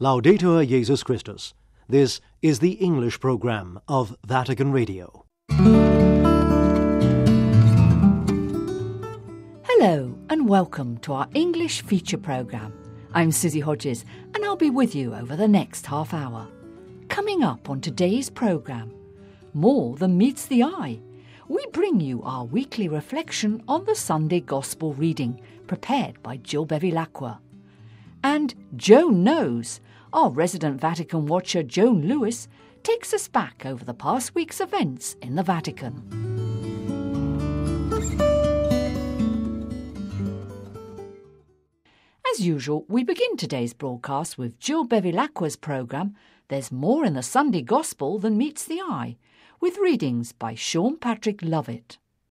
Laudetur Jesus Christus. This is the English program of Vatican Radio. Hello and welcome to our English feature program. I'm Susie Hodges and I'll be with you over the next half hour. Coming up on today's program, more than meets the eye. We bring you our weekly reflection on the Sunday Gospel reading prepared by Jill Bevilacqua. And Joan Knows, our resident Vatican watcher Joan Lewis, takes us back over the past week's events in the Vatican. As usual, we begin today's broadcast with Jill Bevilacqua's programme There's More in the Sunday Gospel Than Meets the Eye, with readings by Sean Patrick Lovett.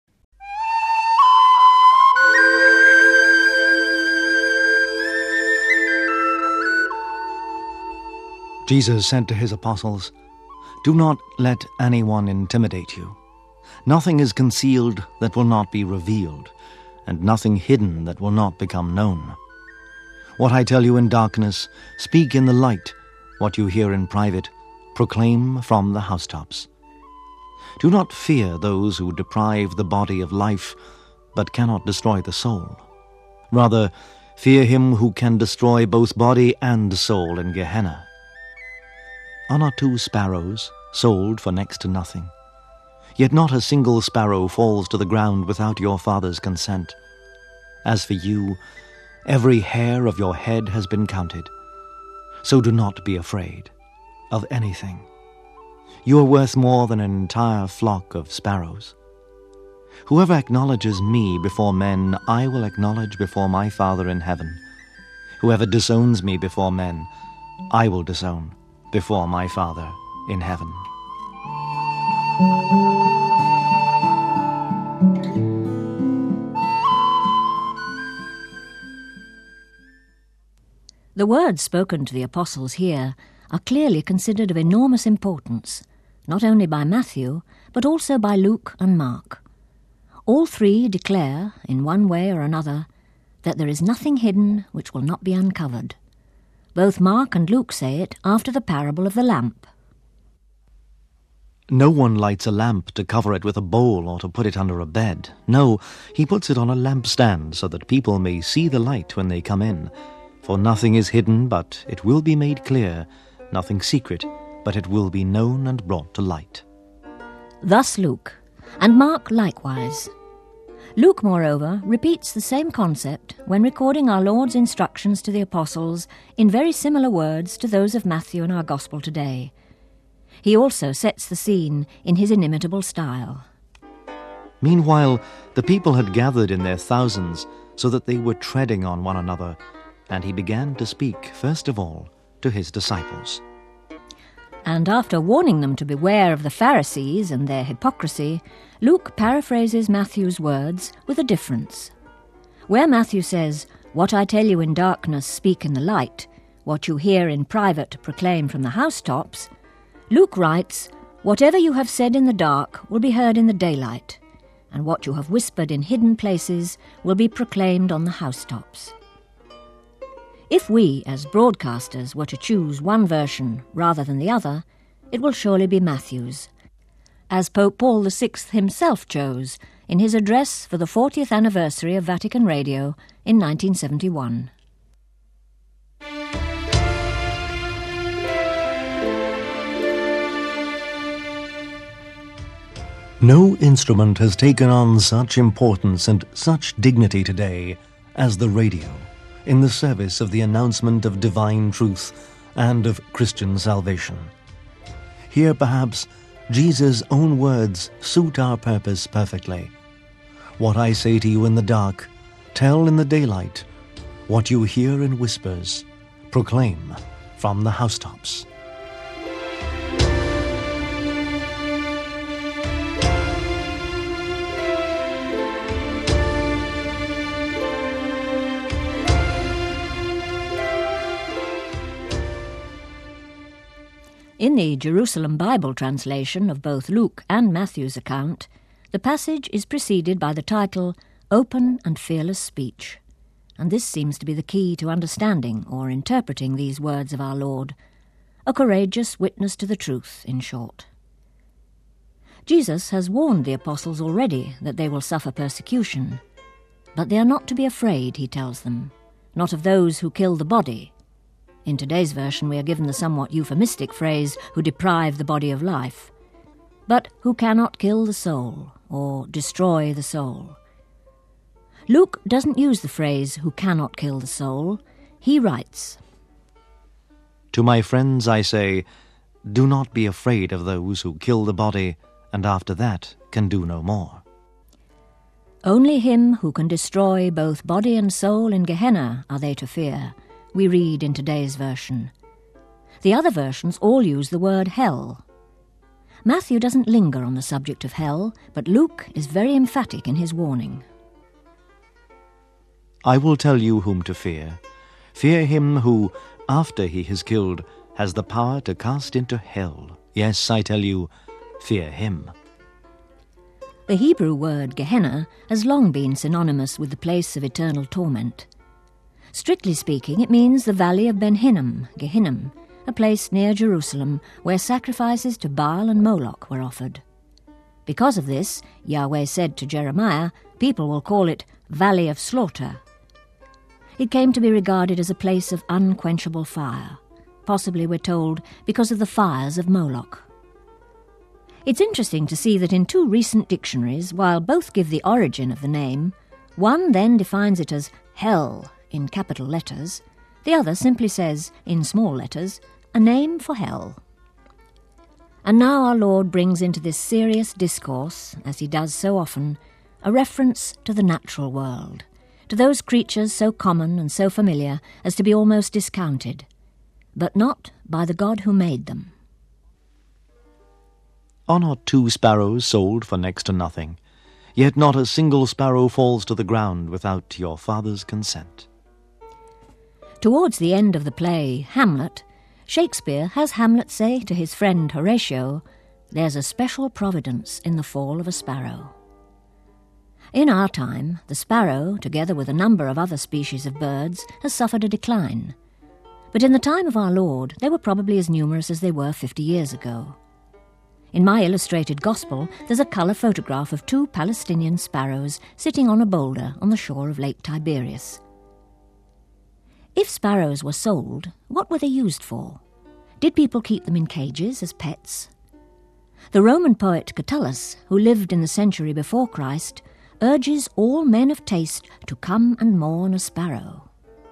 Jesus said to his apostles, "Do not let anyone intimidate you. Nothing is concealed that will not be revealed, and nothing hidden that will not become known. What I tell you in darkness, speak in the light. What you hear in private, proclaim from the housetops. Do not fear those who deprive the body of life, but cannot destroy the soul. Rather, fear him who can destroy both body and soul in Gehenna. Are not 2 sparrows sold for next to nothing? Yet not a single sparrow falls to the ground without your Father's consent. As for you, every hair of your head has been counted. So do not be afraid of anything. You are worth more than an entire flock of sparrows. Whoever acknowledges me before men, I will acknowledge before my Father in heaven. Whoever disowns me before men, I will disown before my Father in heaven." The words spoken to the apostles here are clearly considered of enormous importance, not only by Matthew, but also by Luke and Mark. All 3 declare, in one way or another, that there is nothing hidden which will not be uncovered. Both Mark and Luke say it after the parable of the lamp. No one lights a lamp to cover it with a bowl or to put it under a bed. No, he puts it on a lampstand so that people may see the light when they come in. For nothing is hidden, but it will be made clear, nothing secret, but it will be known and brought to light. Thus Luke, and Mark likewise. Luke, moreover, repeats the same concept when recording our Lord's instructions to the apostles in very similar words to those of Matthew in our Gospel today. He also sets the scene in his inimitable style. Meanwhile, the people had gathered in their thousands so that they were treading on one another, and he began to speak, first of all, to his disciples. And after warning them to beware of the Pharisees and their hypocrisy, Luke paraphrases Matthew's words with a difference. Where Matthew says, "What I tell you in darkness, speak in the light. What you hear in private, proclaim from the housetops," Luke writes, "Whatever you have said in the dark will be heard in the daylight, and what you have whispered in hidden places will be proclaimed on the housetops." If we, as broadcasters, were to choose one version rather than the other, it will surely be Matthew's, as Pope Paul VI himself chose in his address for the 40th anniversary of Vatican Radio in 1971. No instrument has taken on such importance and such dignity today as the radio, in the service of the announcement of divine truth and of Christian salvation. Here, perhaps, Jesus' own words suit our purpose perfectly. "What I say to you in the dark, tell in the daylight. What you hear in whispers, proclaim from the housetops." In the Jerusalem Bible translation of both Luke and Matthew's account, the passage is preceded by the title, Open and Fearless Speech. and this seems to be the key to understanding or interpreting these words of our Lord. A courageous witness to the truth, in short. Jesus has warned the apostles already that they will suffer persecution, but they are not to be afraid, he tells them, not of those who kill the body. In today's version we are given the somewhat euphemistic phrase, who deprive the body of life, but who cannot kill the soul or destroy the soul. Luke doesn't use the phrase, who cannot kill the soul. He writes, To my friends I say, do not be afraid of those who kill the body, and after that can do no more. Only him who can destroy both body and soul in Gehenna are they to fear, we read in today's version. The other versions all use the word hell. Matthew doesn't linger on the subject of hell, but Luke is very emphatic in his warning. I will tell you whom to fear. Fear him who, after he has killed, has the power to cast into hell. Yes, I tell you, fear him. The Hebrew word Gehenna has long been synonymous with the place of eternal torment. Strictly speaking, it means the valley of Ben Hinnom, Gehinnom, a place near Jerusalem where sacrifices to Baal and Moloch were offered. Because of this, Yahweh said to Jeremiah, people will call it Valley of Slaughter. It came to be regarded as a place of unquenchable fire, possibly, we're told, because of the fires of Moloch. It's interesting to see that in two recent dictionaries, while both give the origin of the name, one then defines it as hell in capital letters, the other simply says, in small letters, a name for hell. And now our Lord brings into this serious discourse, as he does so often, a reference to the natural world, to those creatures so common and so familiar as to be almost discounted, but not by the God who made them. Are not 2 sparrows sold for next to nothing? Yet not a single sparrow falls to the ground without your Father's consent. Towards the end of the play, Hamlet, Shakespeare has Hamlet say to his friend Horatio, "There's a special providence in the fall of a sparrow." In our time, the sparrow, together with a number of other species of birds, has suffered a decline. But in the time of our Lord, they were probably as numerous as they were 50 years ago. In my illustrated gospel, there's a colour photograph of 2 Palestinian sparrows sitting on a boulder on the shore of Lake Tiberias. If sparrows were sold, what were they used for? Did people keep them in cages as pets? The Roman poet Catullus, who lived in the century before Christ, urges all men of taste to come and mourn a sparrow.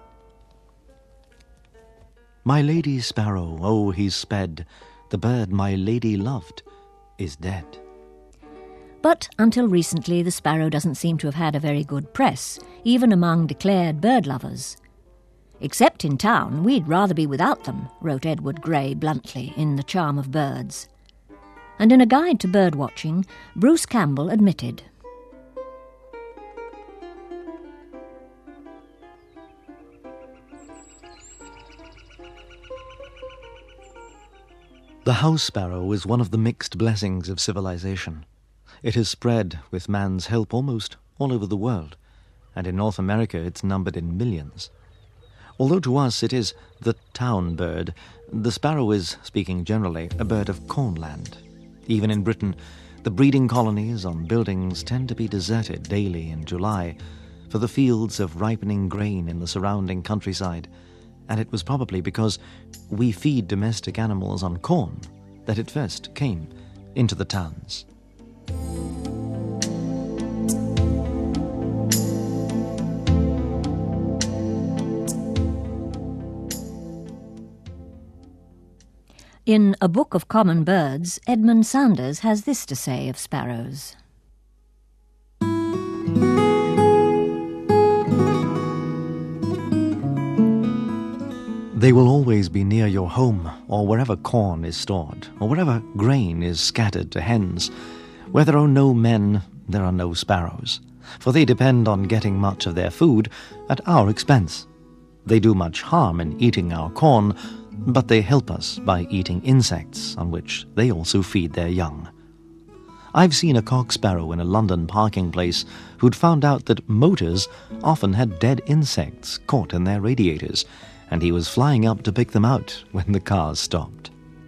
My lady's sparrow, oh, he's sped. The bird my lady loved is dead. But until recently, the sparrow doesn't seem to have had a very good press, even among declared bird lovers. Except in town, we'd rather be without them, wrote Edward Gray bluntly in The Charm of Birds. And in a guide to bird watching, Bruce Campbell admitted, The house sparrow is one of the mixed blessings of civilization. It has spread, with man's help, almost all over the world, and in North America it's numbered in millions. Although to us it is the town bird, the sparrow is, speaking generally, a bird of cornland. Even in Britain, the breeding colonies on buildings tend to be deserted daily in July for the fields of ripening grain in the surrounding countryside, and it was probably because we feed domestic animals on corn that it first came into the towns. In A Book of Common Birds, Edmund Sanders has this to say of sparrows. They will always be near your home, or wherever corn is stored, or wherever grain is scattered to hens. Where there are no men, there are no sparrows, for they depend on getting much of their food at our expense. They do much harm in eating our corn, but they help us by eating insects on which they also feed their young. I've seen a cock sparrow in a London parking place who'd found out that motors often had dead insects caught in their radiators, and he was flying up to pick them out when the cars stopped.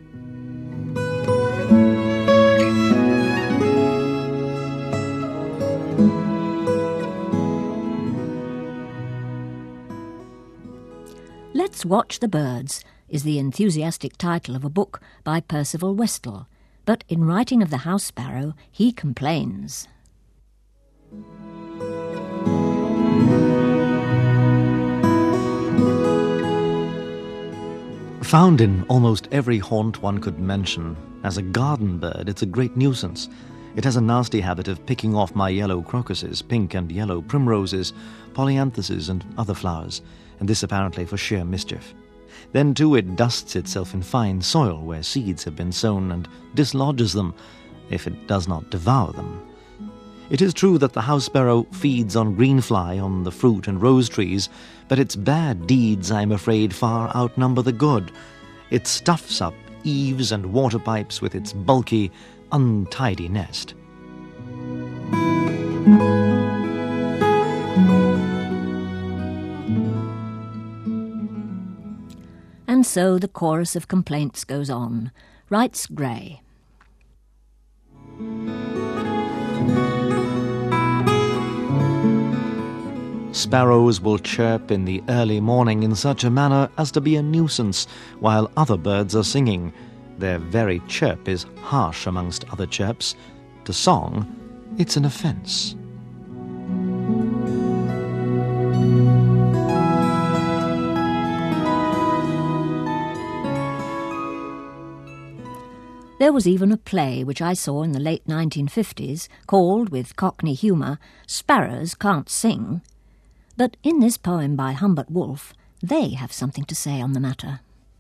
Let's Watch the Birds is the enthusiastic title of a book by Percival Westall, but in writing of the house sparrow, he complains. Found in almost every haunt one could mention, as a garden bird it's a great nuisance. It has a nasty habit of picking off my yellow crocuses, pink and yellow primroses, polyanthuses and other flowers, and this apparently for sheer mischief. Then too it dusts itself in fine soil where seeds have been sown and dislodges them, if it does not devour them. It is true that the house sparrow feeds on greenfly on the fruit and rose trees, but its bad deeds, I'm afraid, far outnumber the good. It stuffs up eaves and water pipes with its bulky, untidy nest. And so the chorus of complaints goes on, writes Gray. Sparrows will chirp in the early morning in such a manner as to be a nuisance while other birds are singing. Their very chirp is harsh amongst other chirps. To song, it's an offence. There was even a play which I saw in the late 1950s called, with Cockney humour, Sparrows Can't Sing. But in this poem by Humbert Wolff, they have something to say on the matter.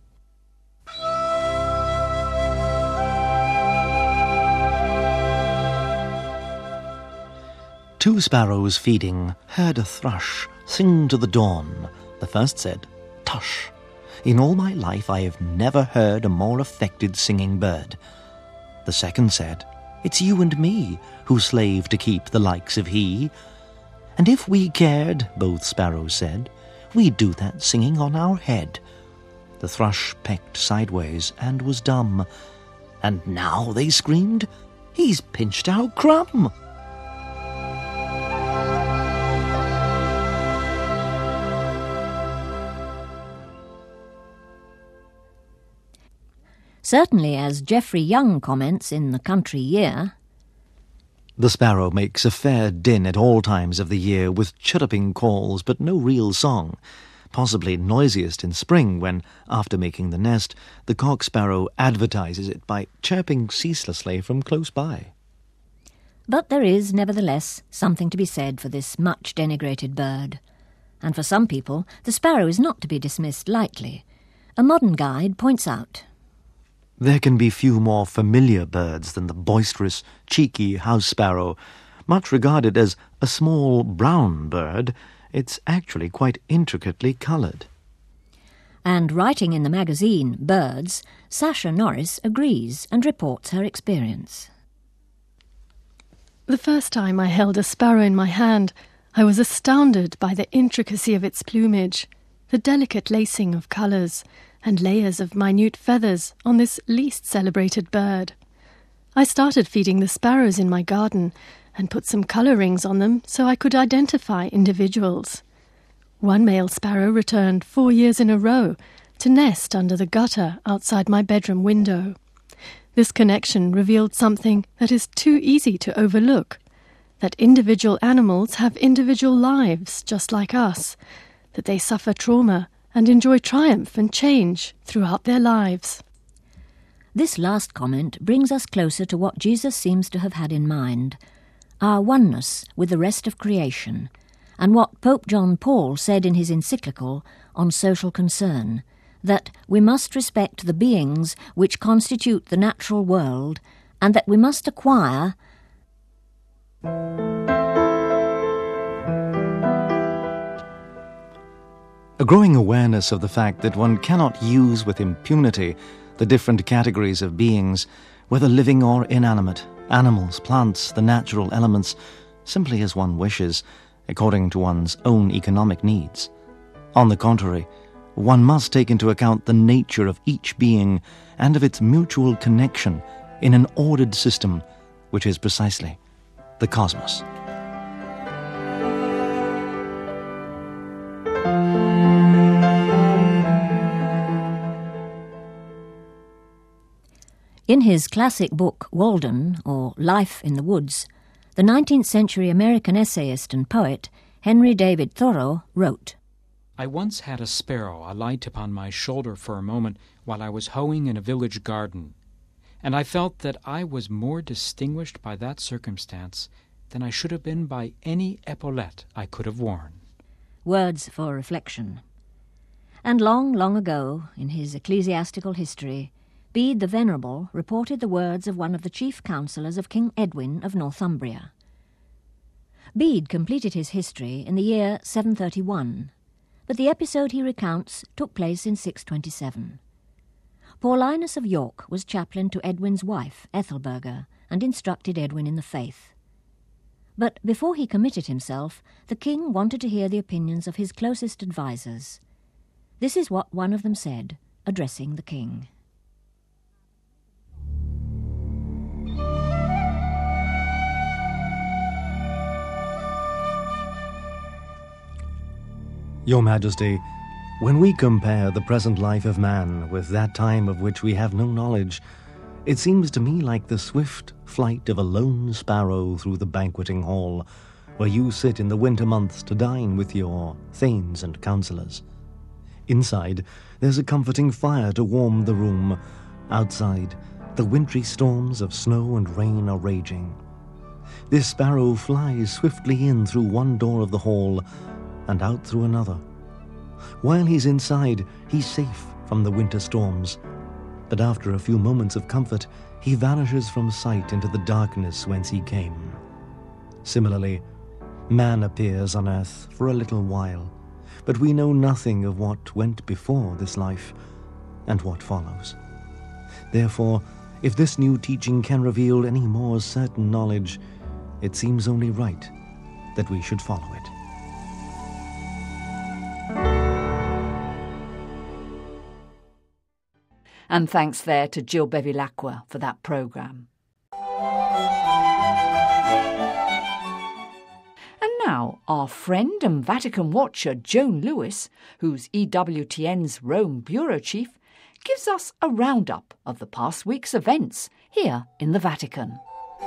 Two sparrows feeding heard a thrush sing to the dawn. The first said, "Tush! In all my life I have never heard a more affected singing bird." The second said, "It's you and me who slave to keep the likes of he." "And if we cared," both sparrows said, "we'd do that singing on our head." The thrush pecked sideways and was dumb. "And now," they screamed, "he's pinched our crumb." Certainly, as Geoffrey Young comments in The Country Year, "The sparrow makes a fair din at all times of the year, with chirruping calls, but no real song. Possibly noisiest in spring, when, after making the nest, the cock sparrow advertises it by chirping ceaselessly from close by." But there is, nevertheless, something to be said for this much denigrated bird. And for some people, the sparrow is not to be dismissed lightly. A modern guide points out, There can be few more familiar birds than the boisterous, cheeky house sparrow. Much regarded as a small brown bird, it's actually quite intricately coloured. And writing in the magazine Birds, Sasha Norris agrees and reports her experience. The first time I held a sparrow in my hand, I was astounded by the intricacy of its plumage, the delicate lacing of colours, and layers of minute feathers on this least celebrated bird. I started feeding the sparrows in my garden and put some colour rings on them so I could identify individuals. One male sparrow returned 4 years in a row to nest under the gutter outside my bedroom window. This connection revealed something that is too easy to overlook, that individual animals have individual lives just like us, that they suffer trauma and enjoy triumph and change throughout their lives. This last comment brings us closer to what Jesus seems to have had in mind, our oneness with the rest of creation, and what Pope John Paul said in his encyclical on social concern, that we must respect the beings which constitute the natural world, and that we must acquire a growing awareness of the fact that one cannot use with impunity the different categories of beings, whether living or inanimate, animals, plants, the natural elements, simply as one wishes, according to one's own economic needs. On the contrary, one must take into account the nature of each being and of its mutual connection in an ordered system, which is precisely the cosmos. In his classic book, Walden, or Life in the Woods, the 19th century American essayist and poet Henry David Thoreau wrote, I once had a sparrow alight upon my shoulder for a moment while I was hoeing in a village garden, and I felt that I was more distinguished by that circumstance than I should have been by any epaulette I could have worn. Words for reflection. And long, long ago, in his ecclesiastical history, Bede the Venerable reported the words of one of the chief counsellors of King Edwin of Northumbria. Bede completed his history in the year 731, but the episode he recounts took place in 627. Paulinus of York was chaplain to Edwin's wife, Ethelberga, and instructed Edwin in the faith. But before he committed himself, the king wanted to hear the opinions of his closest advisers. This is what one of them said, addressing the king. Your Majesty, when we compare the present life of man with that time of which we have no knowledge, it seems to me like the swift flight of a lone sparrow through the banqueting hall, where you sit in the winter months to dine with your thanes and counsellors. Inside, there's a comforting fire to warm the room. Outside, the wintry storms of snow and rain are raging. This sparrow flies swiftly in through one door of the hall, and out through another. While he's inside, he's safe from the winter storms, but after a few moments of comfort, he vanishes from sight into the darkness whence he came. Similarly, man appears on earth for a little while, but we know nothing of what went before this life and what follows. Therefore, if this new teaching can reveal any more certain knowledge, it seems only right that we should follow it. And thanks there to Jill Bevilacqua for that programme. And now our friend and Vatican watcher Joan Lewis, who's EWTN's Rome Bureau Chief, gives us a roundup of the past week's events here in the Vatican.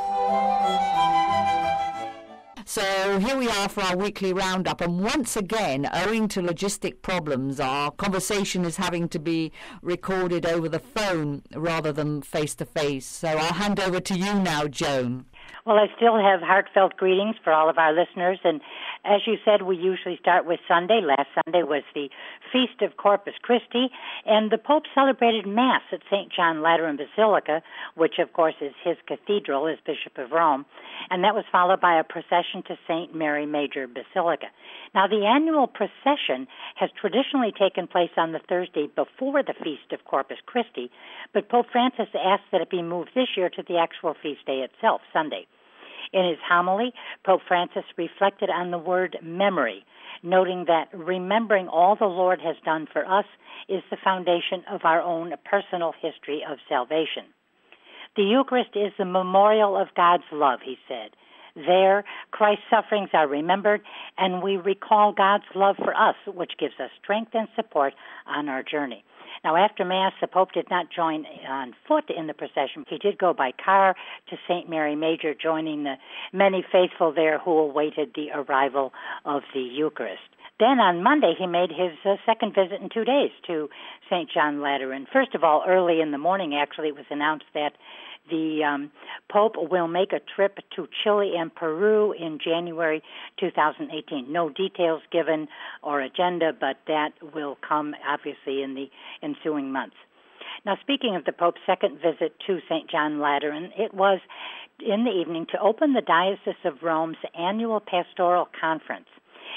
So here we are for our weekly roundup, and once again, owing to logistic problems, our conversation is having to be recorded over the phone rather than face-to-face. So I'll hand over to you now, Joan. Well, I still have heartfelt greetings for all of our listeners, and as you said, we usually start with Sunday. Last Sunday was the Feast of Corpus Christi, and the Pope celebrated Mass at St. John Lateran Basilica, which, of course, is his cathedral as Bishop of Rome, and that was followed by a procession to St. Mary Major Basilica. Now, the annual procession has traditionally taken place on the Thursday before the Feast of Corpus Christi, but Pope Francis asked that it be moved this year to the actual feast day itself, Sunday. In his homily, Pope Francis reflected on the word memory, noting that remembering all the Lord has done for us is the foundation of our own personal history of salvation. The Eucharist is the memorial of God's love, he said. There, Christ's sufferings are remembered, and we recall God's love for us, which gives us strength and support on our journey. Now, after Mass, the Pope did not join on foot in the procession. He did go by car to St. Mary Major, joining the many faithful there who awaited the arrival of the Eucharist. Then on Monday, he made his second visit in 2 days to St. John Lateran. First of all, early in the morning, actually, it was announced that the Pope will make a trip to Chile and Peru in January 2018. No details given or agenda, but that will come, obviously, in the ensuing months. Now, speaking of the Pope's second visit to St. John Lateran, it was in the evening to open the Diocese of Rome's annual pastoral conference.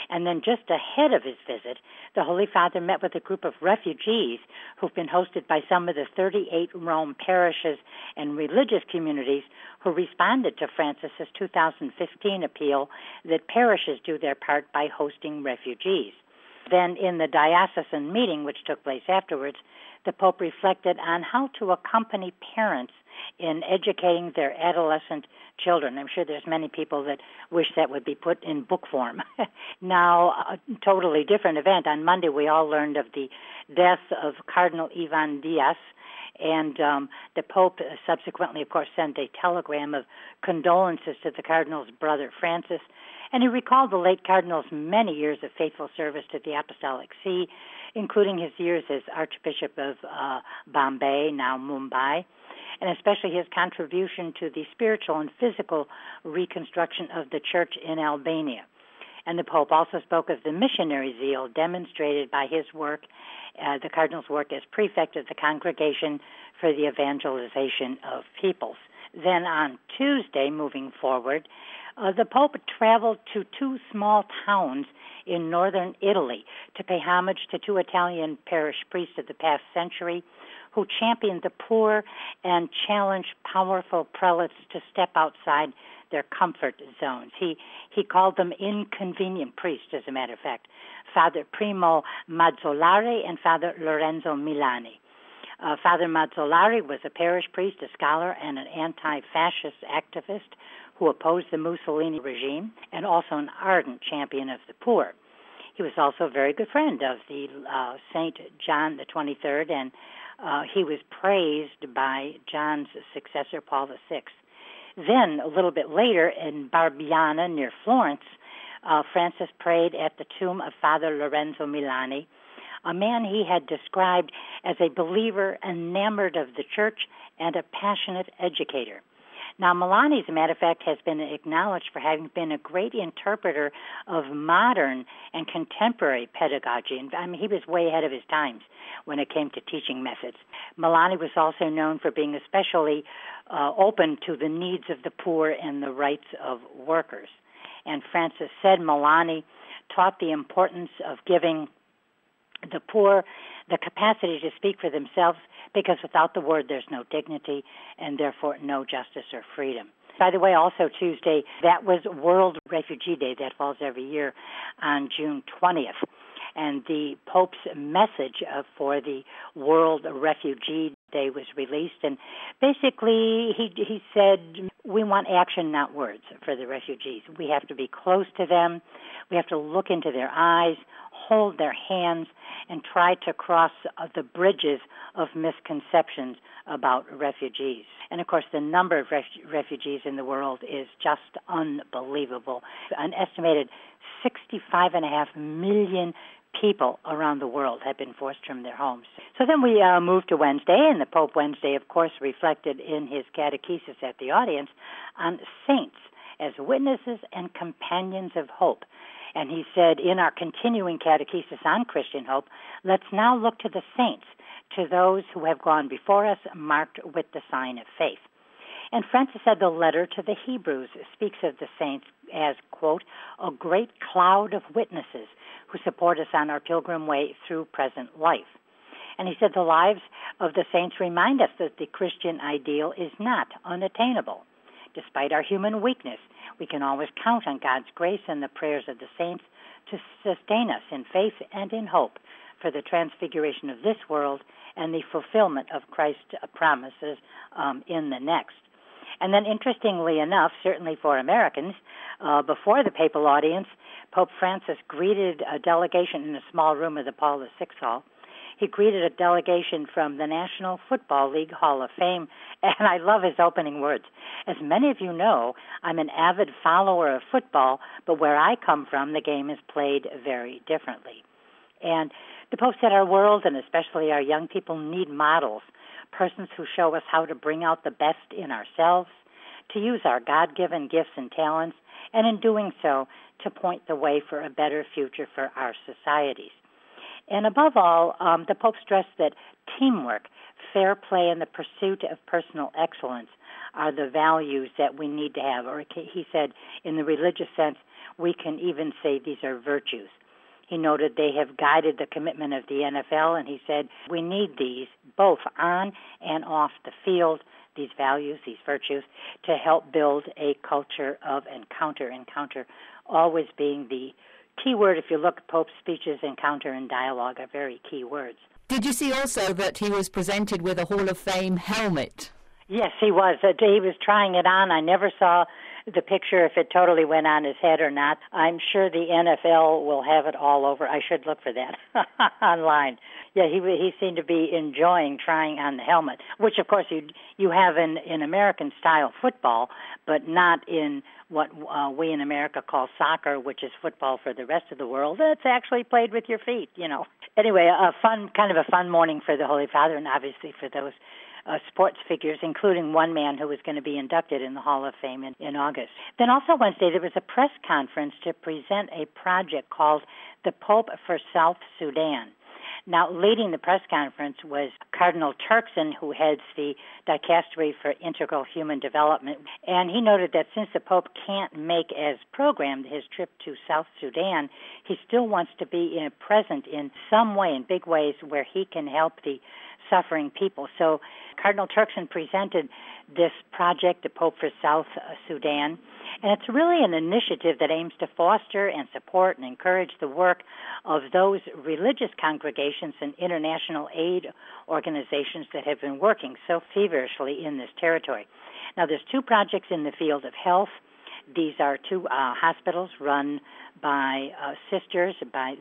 And then just ahead of his visit, the Holy Father met with a group of refugees who've been hosted by some of the 38 Rome parishes and religious communities who responded to Francis's 2015 appeal that parishes do their part by hosting refugees. Then in the diocesan meeting, which took place afterwards, the Pope reflected on how to accompany parents in educating their adolescent children. I'm sure there's many people that wish that would be put in book form. Now, a totally different event. On Monday, we all learned of the death of Cardinal Ivan Diaz, and the Pope subsequently, of course, sent a telegram of condolences to the Cardinal's brother, Francis, and he recalled the late Cardinal's many years of faithful service to the Apostolic See, including his years as Archbishop of Bombay, now Mumbai, and especially his contribution to the spiritual and physical reconstruction of the Church in Albania. And the Pope also spoke of the missionary zeal demonstrated by his work, the Cardinal's work as prefect of the Congregation for the Evangelization of Peoples. Then on Tuesday, moving forward, the Pope traveled to two small towns in northern Italy to pay homage to two Italian parish priests of the past century who championed the poor and challenged powerful prelates to step outside their comfort zones. He called them inconvenient priests, as a matter of fact, Father Primo Mazzolari and Father Lorenzo Milani. Father Mazzolari was a parish priest, a scholar, and an anti-fascist activist who opposed the Mussolini regime, and also an ardent champion of the poor. He was also a very good friend of the Saint John the 23rd, and he was praised by John's successor, Paul VI. Then, a little bit later, in Barbiana, near Florence, Francis prayed at the tomb of Father Lorenzo Milani, a man he had described as a believer enamored of the Church and a passionate educator. Now, Milani, as a matter of fact, has been acknowledged for having been a great interpreter of modern and contemporary pedagogy. And I mean, he was way ahead of his times when it came to teaching methods. Milani was also known for being especially open to the needs of the poor and the rights of workers. And Francis said Milani taught the importance of giving the poor the capacity to speak for themselves, because without the word there's no dignity and therefore no justice or freedom. By the way, also Tuesday, that was World Refugee Day. That falls every year on June 20th. And the Pope's message for the World Refugee Day was released. And basically he said, we want action, not words, for the refugees. We have to be close to them. We have to look into their eyes, hold their hands, and try to cross the bridges of misconceptions about refugees. And, of course, the number of refugees in the world is just unbelievable. An estimated 65.5 million people around the world have been forced from their homes. So then we moved to Wednesday, and the Pope Wednesday, of course, reflected in his catechesis at the audience on saints as witnesses and companions of hope. And he said, in our continuing catechesis on Christian hope, let's now look to the saints, to those who have gone before us, marked with the sign of faith. And Francis said the letter to the Hebrews speaks of the saints as, quote, a great cloud of witnesses who support us on our pilgrim way through present life. And he said the lives of the saints remind us that the Christian ideal is not unattainable. Despite our human weakness, we can always count on God's grace and the prayers of the saints to sustain us in faith and in hope for the transfiguration of this world and the fulfillment of Christ's promises in the next. And then, interestingly enough, certainly for Americans, before the papal audience, Pope Francis greeted a delegation in a small room of the Paul VI Hall. He greeted a delegation from the National Football League Hall of Fame, and I love his opening words. As many of you know, I'm an avid follower of football, but where I come from, the game is played very differently. And the Pope said our world, and especially our young people, need models, persons who show us how to bring out the best in ourselves, to use our God-given gifts and talents, and in doing so, to point the way for a better future for our societies. And above all, the Pope stressed that teamwork, fair play, and the pursuit of personal excellence are the values that we need to have. Or he said, in the religious sense, we can even say these are virtues. He noted they have guided the commitment of the NFL, and he said, we need these both on and off the field, these values, these virtues, to help build a culture of encounter. Encounter always being the key word. If you look at Pope's speeches, encounter and dialogue are very key words. Did you see also that he was presented with a Hall of Fame helmet? Yes, he was. He was trying it on. I never saw the picture if it totally went on his head or not. I'm sure the NFL will have it all over. I should look for that online. Yeah, he seemed to be enjoying trying on the helmet, which of course you have in American-style football, but not in what we in America call soccer, which is football for the rest of the world. It's actually played with your feet, you know. Anyway, kind of a fun morning for the Holy Father, and obviously for those sports figures, including one man who was going to be inducted in the Hall of Fame in August. Then also Wednesday, there was a press conference to present a project called the Pope for South Sudan. Now, leading the press conference was Cardinal Turkson, who heads the Dicastery for Integral Human Development, and he noted that since the Pope can't make as programmed his trip to South Sudan, he still wants to be present in some way, in big ways, where he can help the suffering people. So Cardinal Turkson presented this project, the Pope for South Sudan, and it's really an initiative that aims to foster and support and encourage the work of those religious congregations and international aid organizations that have been working so feverishly in this territory. Now, there's two projects in the field of health. These are two hospitals run by sisters.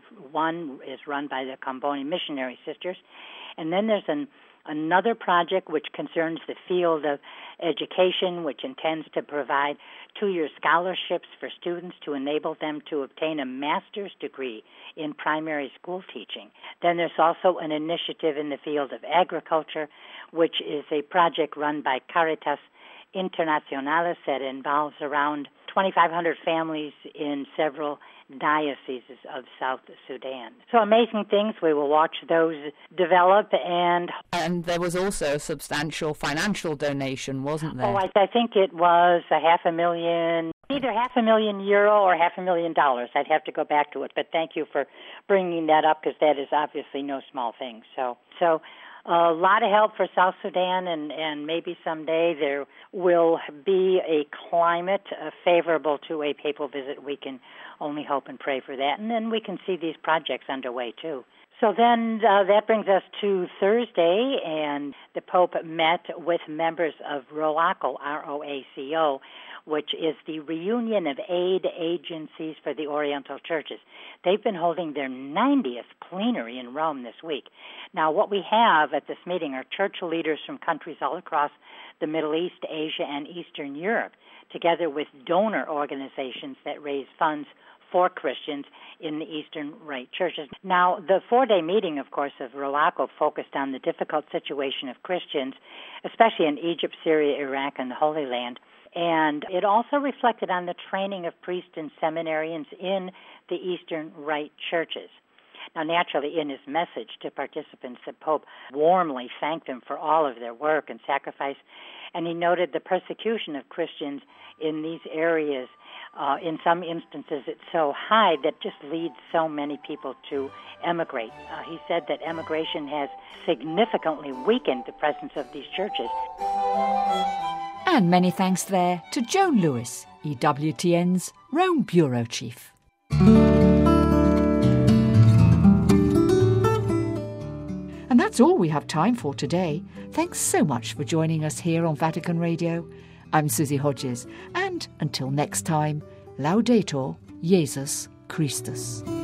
One is run by the Comboni Missionary Sisters. And then there's another project which concerns the field of education, which intends to provide 2-year scholarships for students to enable them to obtain a master's degree in primary school teaching. Then there's also an initiative in the field of agriculture, which is a project run by Caritas Internationalis that involves around 2,500 families in several dioceses of South Sudan. So amazing things. We will watch those develop. And there was also a substantial financial donation, wasn't there? Oh, I think it was $500,000, either €500,000 or $500,000. I'd have to go back to it. But thank you for bringing that up, because that is obviously no small thing. So a lot of help for South Sudan, and maybe someday there will be a climate favorable to a papal visit. We can only hope and pray for that, and then we can see these projects underway too. So then that brings us to Thursday, and the Pope met with members of ROACO, R-O-A-C-O, which is the Reunion of Aid Agencies for the Oriental Churches. They've been holding their 90th plenary in Rome this week. Now, what we have at this meeting are church leaders from countries all across the Middle East, Asia, and Eastern Europe, together with donor organizations that raise funds for Christians in the Eastern Rite churches. Now, the 4-day meeting, of course, of ROACO focused on the difficult situation of Christians, especially in Egypt, Syria, Iraq, and the Holy Land. And it also reflected on the training of priests and seminarians in the Eastern Rite churches. Now, naturally, in his message to participants, the Pope warmly thanked them for all of their work and sacrifice, and he noted the persecution of Christians in these areas. In some instances, it's so high that just leads so many people to emigrate. He said that emigration has significantly weakened the presence of these churches. And many thanks there to Joan Lewis, EWTN's Rome Bureau Chief. And that's all we have time for today. Thanks so much for joining us here on Vatican Radio. I'm Susie Hodges, and until next time, Laudetur Jesus Christus.